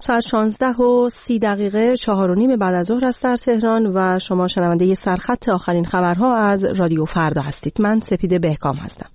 ساعت 16:30 4:30 بعد از ظهر است در تهران و شما شنونده سرخط آخرین خبرها از رادیو فردا هستید. من سپیده بهکام هستم.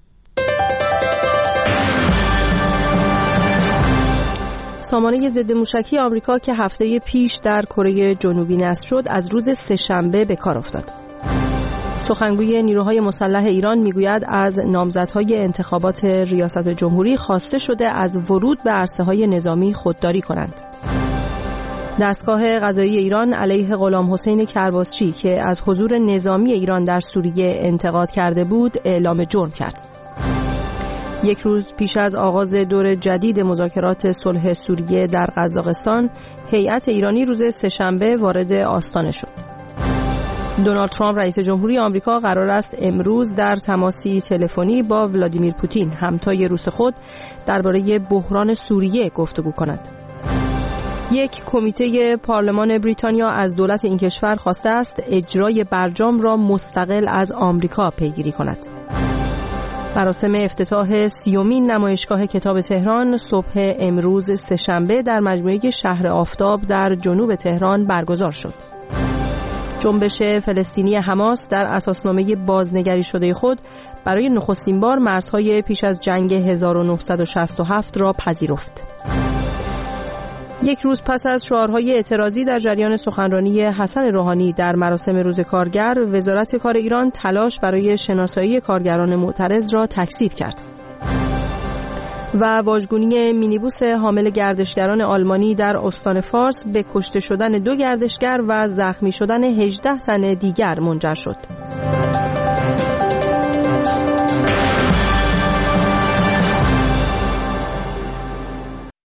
سامانه ضد موشکی آمریکا که هفته پیش در کره جنوبی نصب شد از روز سه‌شنبه به کار افتاد. سخنگوی نیروهای مسلح ایران میگوید از نامزدهای انتخابات ریاست جمهوری خواسته شده از ورود به عرصه‌های نظامی خودداری کنند. دستگاه قضایی ایران علیه غلام حسین کرباسچی که از حضور نظامی ایران در سوریه انتقاد کرده بود اعلام جرم کرد. یک روز پیش از آغاز دور جدید مذاکرات صلح سوریه در قزاقستان، هیئت ایرانی روز سه‌شنبه وارد آستانه شد. دونالد ترامپ رئیس جمهوری آمریکا قرار است امروز در تماسی تلفنی با ولادیمیر پوتین همتای روس خود درباره بحران سوریه گفتگو کند. یک کمیته پارلمان بریتانیا از دولت این کشور خواسته است اجرای برجام را مستقل از آمریکا پیگیری کند. مراسم افتتاح 30مین نمایشگاه کتاب تهران صبح امروز سه‌شنبه در مجموعه شهر آفتاب در جنوب تهران برگزار شد. جنبش فلسطینی حماس در اساسنامه بازنگری شده خود برای نخستین بار مرزهای پیش از جنگ 1967 را پذیرفت. یک روز پس از شعارهای اعتراضی در جریان سخنرانی حسن روحانی در مراسم روز کارگر، وزارت کار ایران تلاش برای شناسایی کارگران معترض را تکذیب کرد. و واژگونی مینیبوس حامل گردشگران آلمانی در استان فارس به کشته شدن 2 گردشگر و زخمی شدن 18 تن دیگر منجر شد.